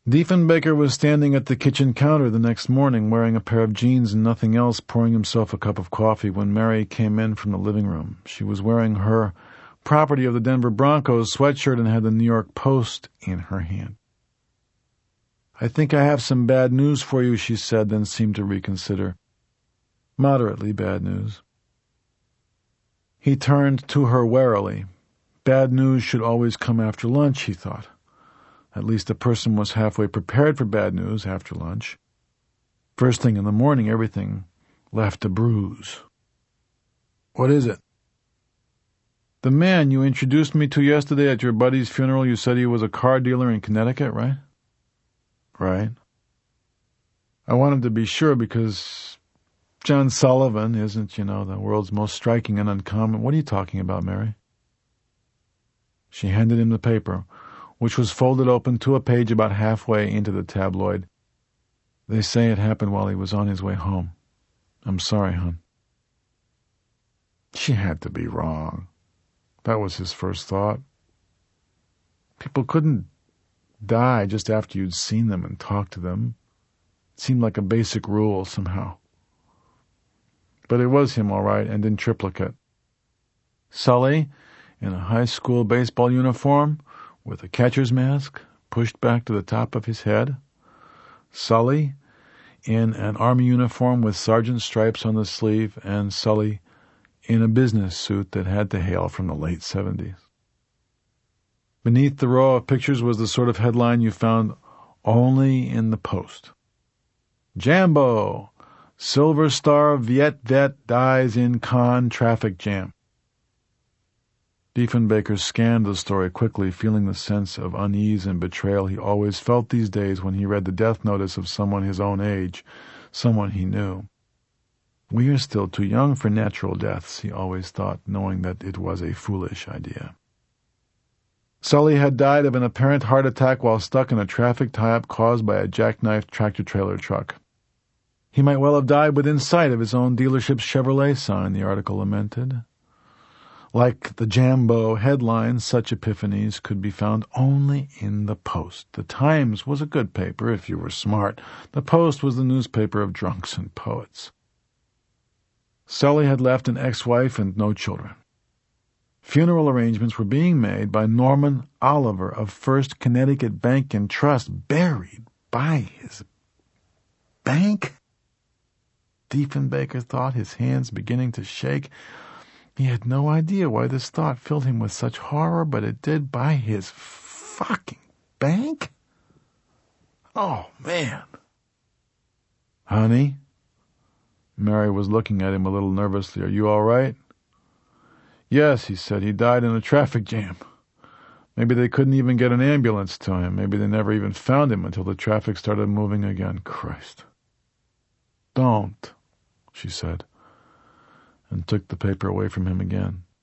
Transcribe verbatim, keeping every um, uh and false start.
Diefenbaker was standing at the kitchen counter the next morning, wearing a pair of jeans and nothing else, pouring himself a cup of coffee when Mary came in from the living room. She was wearing her property of the Denver Broncos sweatshirt and had the New York Post in her hand. "I think I have some bad news for you," she said, then seemed to reconsider. "Moderately bad news." He turned to her warily. Bad news should always come after lunch, he thought. At least a person was halfway prepared for bad news after lunch. First thing in the morning, everything left a bruise. "What is it?" "The man you introduced me to yesterday at your buddy's funeral, you said he was a car dealer in Connecticut, right?" "Right." "I wanted to be sure because John Sullivan isn't, you know, the world's most striking and uncommon—" "What are you talking about, Mary?" She handed him the paper, which was folded open to a page about halfway into the tabloid. "They say it happened while he was on his way home. I'm sorry, hon." She had to be wrong. That was his first thought. People couldn't die just after you'd seen them and talked to them. It seemed like a basic rule somehow. But it was him, all right, and in triplicate. Sully, in a high school baseball uniform, with a catcher's mask pushed back to the top of his head. Sully, in an army uniform with sergeant stripes on the sleeve, and Sully in a business suit that had to hail from the late seventies. Beneath the row of pictures was the sort of headline you found only in the Post. "Jambo! Silver Star Viet Vet dies in Cannes traffic jam." Diefenbaker scanned the story quickly, feeling the sense of unease and betrayal he always felt these days when he read the death notice of someone his own age, someone he knew. We are still too young for natural deaths, he always thought, knowing that it was a foolish idea. Sully had died of an apparent heart attack while stuck in a traffic tie-up caused by a jackknifed tractor-trailer truck. He might well have died within sight of his own dealership's Chevrolet sign, the article lamented. Like the Jambo headline, such epiphanies could be found only in the Post. The Times was a good paper if you were smart. The Post was the newspaper of drunks and poets. Sully had left an ex-wife and no children. Funeral arrangements were being made by Norman Oliver of First Connecticut Bank and Trust, buried by his bank? Diefenbaker thought, his hands beginning to shake. He had no idea why this thought filled him with such horror, but it did. By his fucking bank? Oh, man. "Honey?" Mary was looking at him a little nervously. "Are you all right?" "Yes," he said. "He died in a traffic jam. Maybe they couldn't even get an ambulance to him. Maybe they never even found him until the traffic started moving again. Christ." "Don't," she said, and took the paper away from him again.